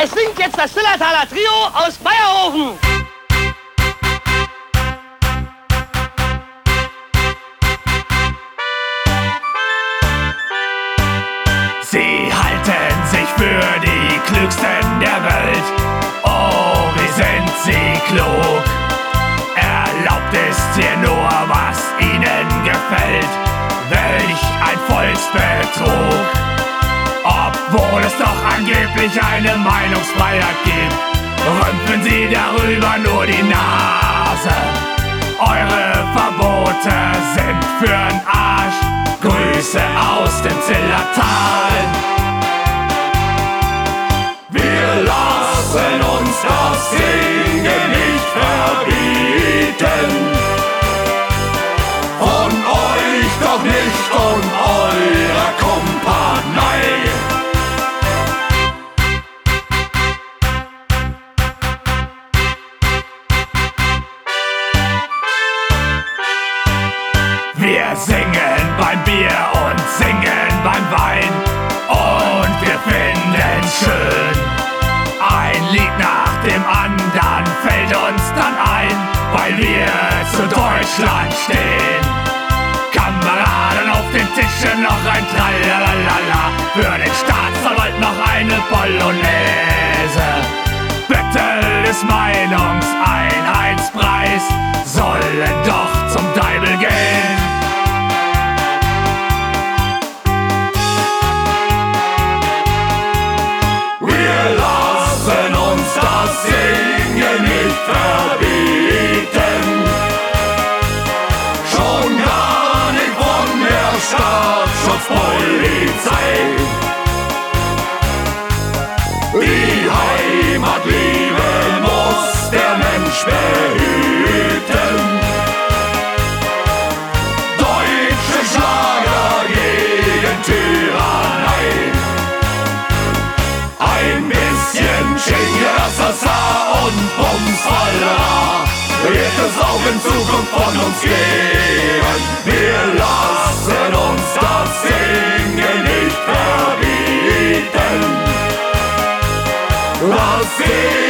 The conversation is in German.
Es singt jetzt das Zillertaler Trio aus Bayerhofen. Sie halten sich für die Klügsten der Welt. Oh, wie sind sie klug. Erlaubt ist hier nur, was ihnen gefällt. Welch ein Volksbetrug. Obwohl es doch angeblich eine Meinungsfreiheit gibt, rümpfen sie darüber nur die Nase. Eure Verbote sind für'n Arsch. Grüße aus dem Zillertal. Wir lassen uns das Singen nicht verbieten. Von euch doch nicht und eurer Kumpanei. Wir singen beim Bier und singen beim Wein und wir finden's schön. Ein Lied nach dem anderen fällt uns dann ein, weil wir zu Deutschland stehen. Kameraden auf den Tischen, noch ein Tralalala, für den Staatsanwalt noch eine Polonaise. Bettel des Meinungseinheitspreis sollen doch zum Deibel gehen. Wir lassen uns das Singen nicht verbieten. Schon gar nicht von der Staatsschutzpolizei. Die Heimatliebe muss der Mensch behüten. Deutsche Schlager gegen Tyrannei. Ein bisschen Chingasasa und Bumsfalla wird es auch in Zukunft von uns geben. Wir lassen uns das Singen nicht verbieten. Das